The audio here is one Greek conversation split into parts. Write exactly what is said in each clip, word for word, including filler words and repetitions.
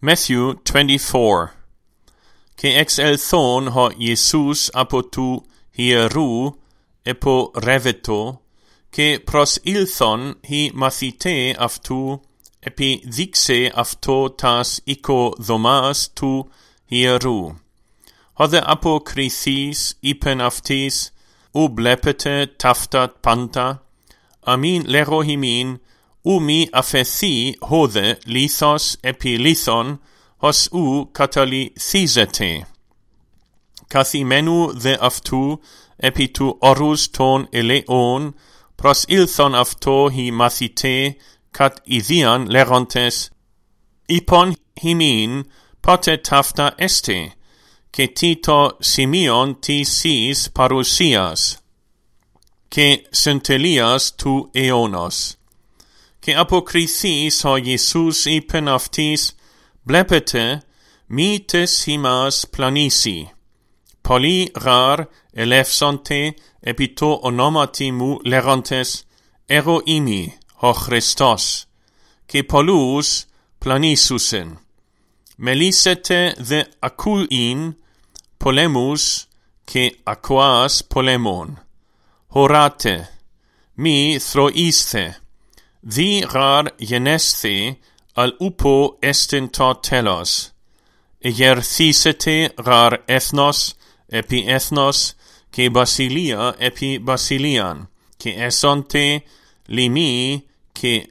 Matthew twenty-four. Και εξελθόν ο Ιησούς από του ιερού επό ρεύετο, και προσήλθον οι μαθηταί αυτού επιδείξε αυτό τας οικοδομάς του ιερού. Ο δε αποκριθείς είπεν αυτοίς, ου βλέπετε ταύτα πάντα, αμήν λέγω ημίν, ου μη αφαιθεί χώδε λίθος επί λίθον, ως ου καταλυθίζεται. Καθημένου δε αυτού επί του όρους των ελαιών, προσήλθον αυτό οι μαθηταί κατ ιδίαν λέγοντες, είπον ημίν πότε ταύτα εστε, και τι το σημείον της εις παρουσίας, και συντελείας του αιώνος. Και αποκριθείς ο Ιησούς είπεν αυτοίς, βλέπετε, μη τες ημάς πλανήσει. Πολλοί γαρ ελεύσονται επί το ονόματι μου λέγοντες, εγώ είμαι ο Χριστός, και πολλούς πλανήσουσιν. Μελήσετε δε ακούειν πολέμους και ακουάς πολέμων. Χωράτε, μη θροείστε, δι γαρ γενέσθε, αλ ούπο εστιν το τέλος. Εγερθήσετε γαρ έθνος επί έθνος, και βασιλεία επί βασιλείαν, και έσονται λιμοί και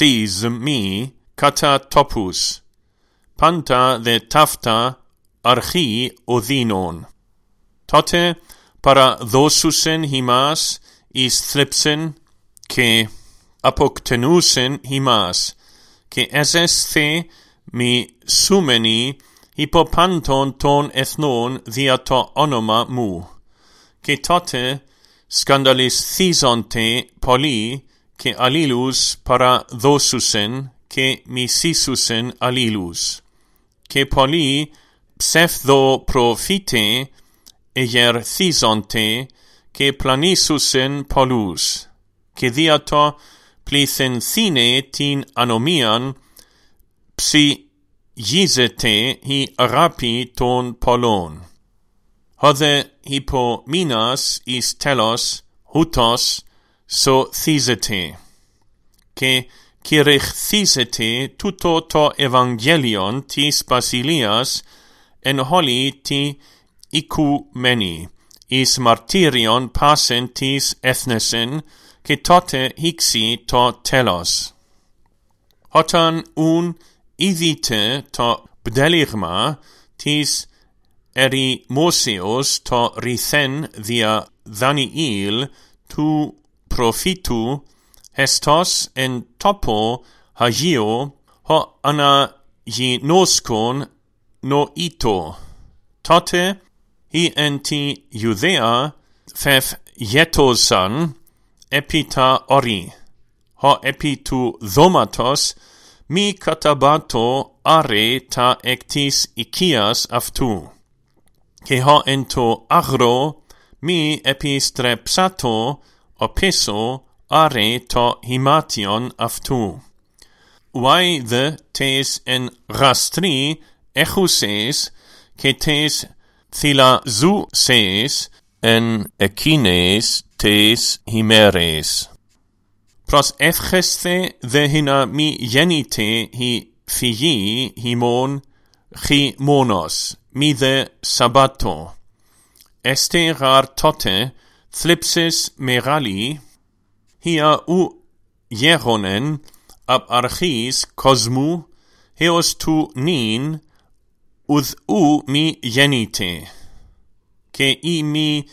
σεισμοί κατά τόπους. Πάντα δε ταύτα αρχή οδύνων. Τότε παραδώσουσεν ημάς εις θλίψιν, και αποκτενούσεν ημάς, και έσεσθε μη σούμενοι υπό πάντων των εθνών δια το όνομα μου. Και τότε σκανδαλισθίζονται πολλοί, και αλλήλους παραδώσουσεν, και μισήσουσεν αλλήλους. Και πολλοί ψευδοπροφήτε εγερθίζονται, και πλανήσουσεν πολλούς. Και δια το πληθυνθήνε την ανομίαν, ψυγίζεται η αγάπη των πολλών. Όδε υπομείνας εις τέλος, ούτως σωθίζεται. Και κηρυχθίζεται τούτο το Ευαγγέλιον της Βασιλείας εν όλη τη οικουμένη, εις μαρτύριον πάσεν της έθνεσιν, και τότε ήξει το τέλος. Όταν ουν είδητε το πτέλιγμα της ερημόσεως το ρηθέν δια Δανιήλ του προφήτου, εστός εν τόπο Αγίο ο αναγινώσκον νοήτο. Τότε ή εν τη Ιουδαία φευγέτωσαν επί τα όρη, ο επί του δώματος μη καταβάτω άρε τα εκ της οικίας αυτού, και ο εν το αγρό μη επιστρεψάτω ο πίσω άρε το χυμάτιον αυτού. Βάι δε τες εν γαστρί έχουσες, και τες θυλαζούσες εν εκείνες τες ημέρες. Προσεύχεσθε δε χινα μη γεννητε η φυγή ημών χειμώνος, μη δε σαββάτο. Εστε γαρ τότε θλίψες μεγάλη, χια ου γέρονεν απ αρχής κόσμου, έως του νυν, ουδ ου μη γεννητε. Και ή μη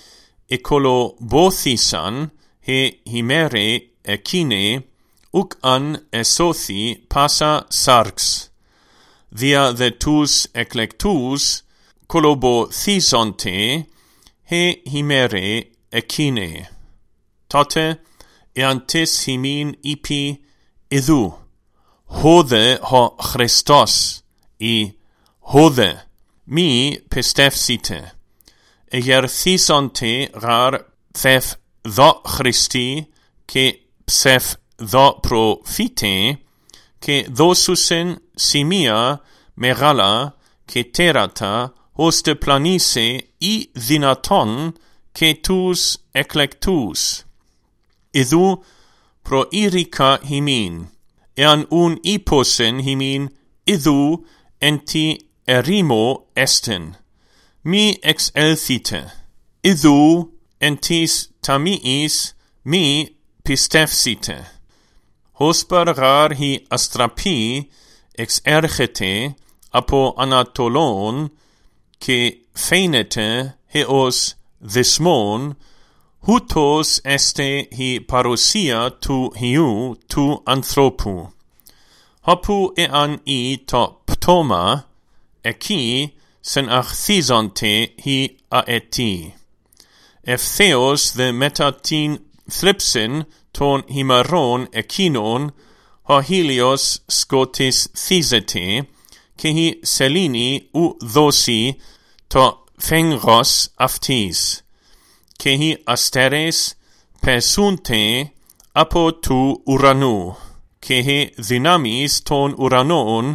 εκολομπόθησαν he ημέρε εκείνε, ουκ αν εσώθη πάσα σάρξ. Δια δε τους εκλεκτούς κολομποθήσονται he ημέρε εκείνε. Τότε εάν τες ημίν είπει, ιδού, χώδε ο Χριστός, ή χώδε, μη πιστεύσετε. Εγερθήσονται γαρ θευ δο Χριστί, και ψευ δο προφήτε, και δώσουσεν σημεία megala και τέρατα, ώστε πλανήσε ή δυνατόν και τους εκλεκτούς. Ιδού προείρικα χειμήν, εάν ουν ύποσεν χειμήν, ιδού εν τη ερήμο εστεν. Μη εξέλθητε, ιδού εν της ταμίης μη πιστεύσite. Hosper γαρ η αστραπή εξέρχεται από Ανατολών και φαίνεται έως δεσμόν, ούτως εστε η παρουσία του Υιού του ανθρώπου. Όπου εάν ή το πτώμα, εκεί συναχθίζονται οι αετοί. Ευθέως δε μετά την θλίψην των ημερών εκείνων, ο ήλιος σκοτισθίζεται και η σελήνη ου δώσει το φέγγος αυτής, και οι αστέρες πεσούνται από του ουρανού, και οι δυνάμεις των ουρανών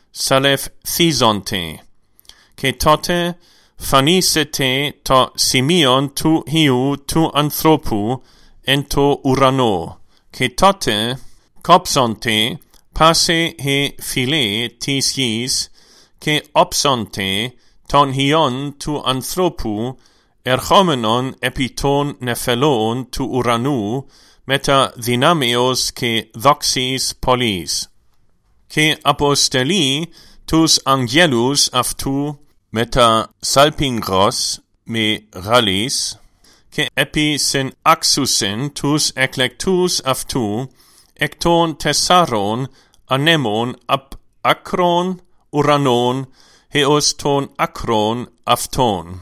σαλευθίζονται. Και τότε φανίσεται το σημείον του Υιού του ανθρώπου εν το ουρανό, και τότε κόψονται πάσε οι φυλέ της γης και όψονται τον Υιόν του ανθρώπου ερχόμενον επί των νεφελών του ουρανού μετα δυνάμεως και δόξης πολλής. Και αποστελεί τους αγγέλους αυτού μετα σαλπίγγος με γαλής, και επί συν άξουσιν τους εκλεκτούς αυτού εκ των τεσσάρων ανέμων απ άκρον ουρανών έως των άκρων αυτών.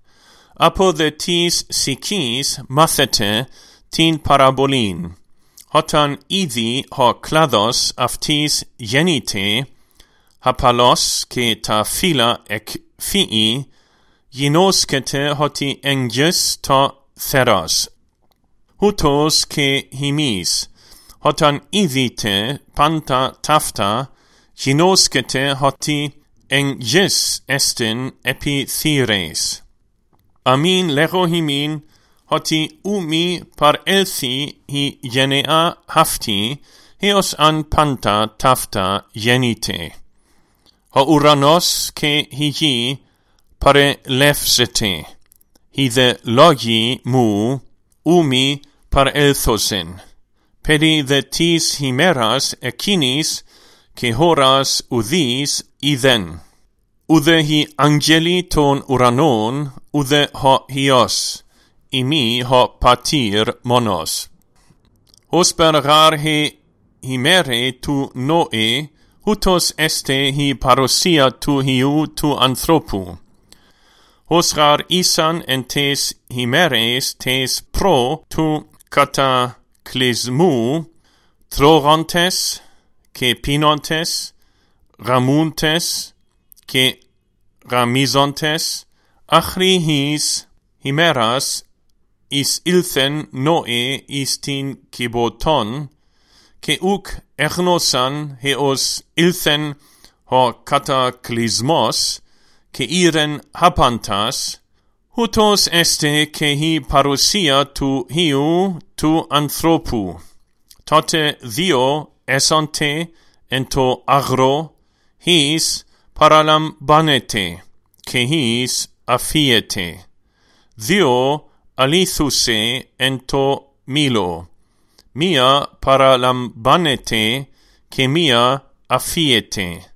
Από δε της σικής μάθετε την παραβολήν, όταν ήδη ο κλάδος αυτής γεννείται, απαλώς και τα φύλλα εκ φύει, γινώσκεται ότι εγγύς το θέρος. Ούτως και ημείς, όταν είδητε πάντα ταύτα, γινώσκεται ότι εγγύς εστιν επί θύρες. Αμήν λέγω ημίν, ότι ούμι παρέλθει η γενεά αυτή, έως αν πάντα ταύτα γεννείται. Ο ουρανός και η γη παρελεύσεται, οι δε λόγοι μου ούμι παρέλθωσεν. Περί δε της ημέρας εκείνης και χώρας ουδείς είδεν. Ουδε οι αγγέλοι των ουρανών, ουδε ο Υιός, ημί ο πατήρ μόνος. Ώσπερ γαρ η ημέρε του Νόε, ούτως εστε η παρουσία του Υιού του ανθρώπου. Ως γαρ ήσαν εν τες ημέρες τες προ του κατακλυσμού, τρώγοντες και πίνοντες, γαμούντες και γαμίζοντες, αχρihis ημέρας εις ήλθεν Νόε εις την κιβωτόν, και ουκ έγνωσαν έως ήλθεν ο κατακλυσμός, και ήρεν χάπαντας, ούτως εστε και η παρουσία του Υιού του ανθρώπου. Τότε δύο έσονται εν το αγρό, εις παραλαμβάνεται, και εις αφίεται. Δύο αλήθουσε εν το μήλο, μία παραλαμβάνεται και μία αφίεται.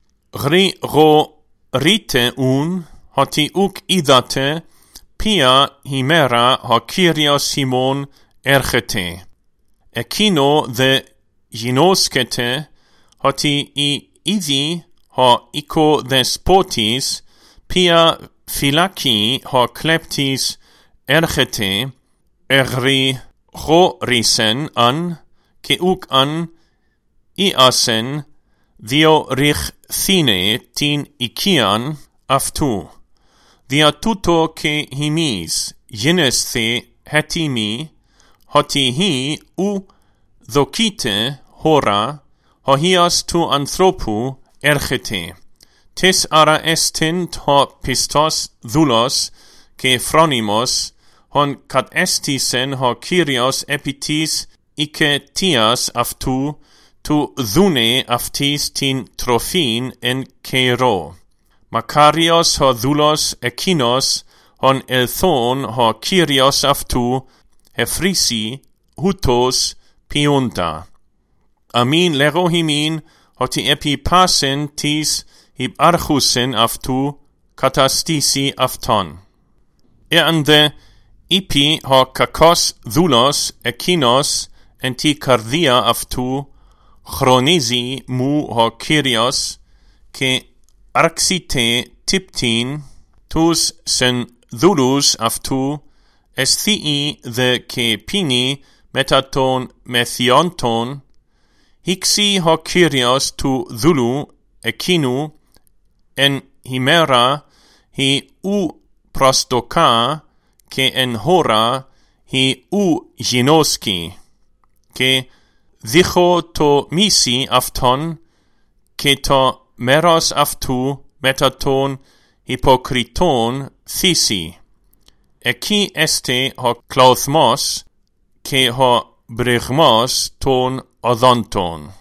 Γρηγορείτε ουν, ότι ουκ είδατε, ποια ημέρα ο Κύριος ημών έρχεται. Εκείνο δε γινώσκεται, ότι η ήδη ο οικοδεσπότης, ποια φυλακή ο κλέπτης έρχεται, εγρηγόρησεν αν, και ουκ αν ιάσεν διορυχθήνε την οικίαν αυτού. Δια τούτο και ημείς γίνεσθε έτοιμοι, ότι χι ου δοκείτε χώρα, ο Υιός του ανθρώπου έρχεται. tis ara estin to pistos doulos ke phronimos hon kat estisen ho Kyrios epitis ike tias aftu tu dune aftis tin trofin en keiro. Makarios ho doulos ekinos hon elthon ho Kyrios aftu hefrisi hutos piunta. Amin lerohimin hoti epi pasen tis hib archusen aftu katastisi afton. Eande ipi ho kakos doulos ekinos enti kardia aftu chronizi mu ho Kyrios ke arxite tiptin tus sen doulus aftu esthii the ke pini metaton methionton hixi ho Kyrios tu doulou ekinu en himera hi u prostoka ke en hora hi u ginoski ke dicho to misi afton ke to meros aftu metaton hypokriton thisi eki este ho klothmos ke ho brigmos ton odonton.